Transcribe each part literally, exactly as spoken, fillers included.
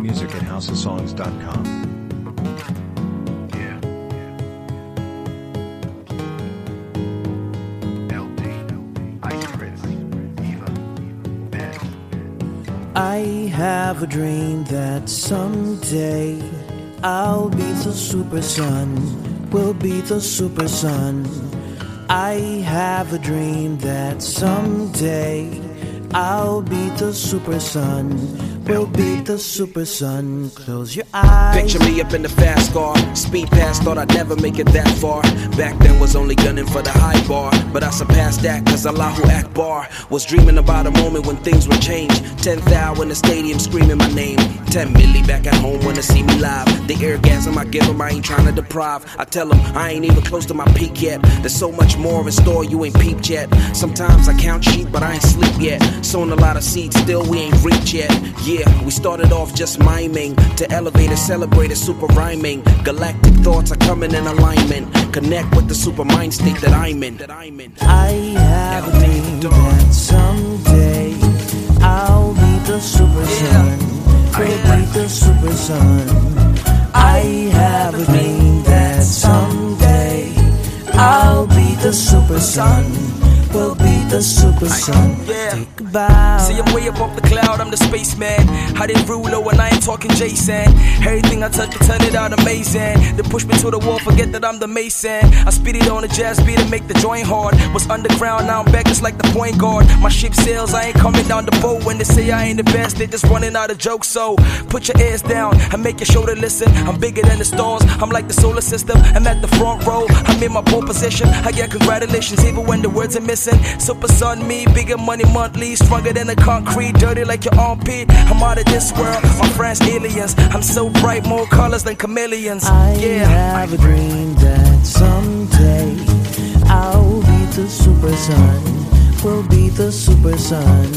music at house of songs dot com. Yeah. L D, Iris, Eva, Beth. I have a dream that someday I'll be the super sun, will be the super sun. I have a dream that someday I'll be the super sun, will be the super sun. Close your eyes. Picture me up in the fast car, speed past, thought I'd never make it that far. Back then was only gunning for the high bar, but I surpassed that cause Allahu Akbar. Was dreaming about a moment when things would change. ten thousand in the stadium screaming my name. ten milli back at home wanna see me live. The orgasm I give them I ain't trying to deprive. I tell them I ain't even close to my peak yet. There's so much more in store you ain't peeped yet. Sometimes I count sheep but I ain't sleep yet. Sown a lot of seeds still we ain't reached yet. Yeah, we started off just miming. To elevate and celebrate is super rhyming. Galactic thoughts are coming in alignment. Connect with the super mind state that I'm in. That I'm in. I have a dream that someday I'll be the super sun, will be the super sun. I have a dream that someday I'll be the super sun, will be the super sun. Take a bow. See, I'm way above the cloud, I'm the spaceman. I didn't rule when I ain't talking Jason. Everything I touch, turn it out amazing. They push me to the wall, forget that I'm the mason. I speed it on a jazz beat and make the joint hard. Was underground, now I'm back just like the point guard. My ship sails, I ain't coming down the boat. When they say I ain't the best, they just running out of jokes. So put your ears down and make your shoulder listen. I'm bigger than the stars, I'm like the solar system. I'm at the front row, I'm in my pole position. I get congratulations even when the words are missing. Super sun, me, bigger money monthly, stronger than the concrete, dirty like your armpit. I'm out of this world, my friends aliens. I'm so bright, more colors than chameleons. I Yeah. have a dream that someday I'll be the super sun, will be the super sun.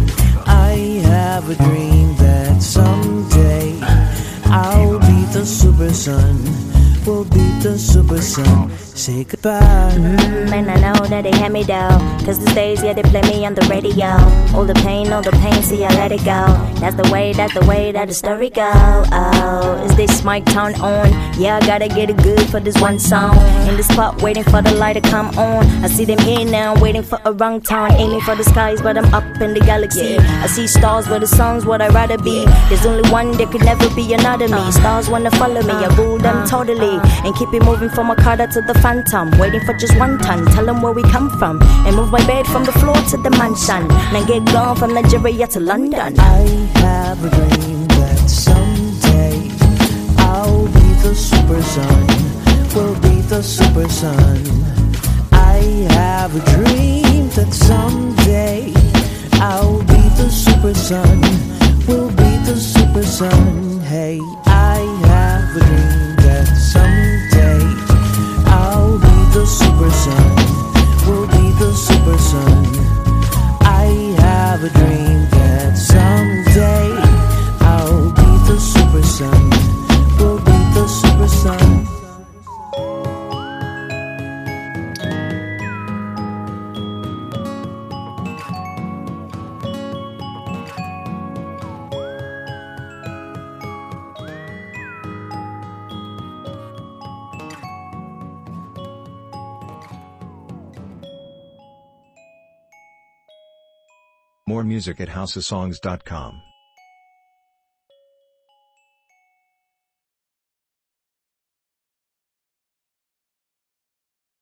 I have a dream that someday I'll be the super sun, will be the super sun. Say goodbye. Mm, and I know that they had me down, cause these days, yeah, they play me on the radio. All the pain, all the pain, see I let it go. That's the way, that's the way that the story go. Oh, is this mic turn on? Yeah, I gotta get it good for this one song. In the spot, waiting for the light to come on. I see them here now, waiting for a wrong turn. Aiming for the skies, but I'm up in the galaxy. I see stars, but the sun's what I'd rather be. There's only one, there could never be another me. Stars wanna follow me, I rule them totally. And keep it moving from Okada to the Phantom, waiting for just one ton. Tell them where we come from and move my bed from the floor to the mansion. Now get gone from Nigeria to London. I have a dream that someday I'll be the super sun, will be the super sun. I have a dream that someday I'll be the super sun, will be the super sun. Hey, I have a dream that someday I'll be the super sun, will be the super sun. I have a dream that someday I'll be the super sun, will be the super sun. More music at house of songs dot com.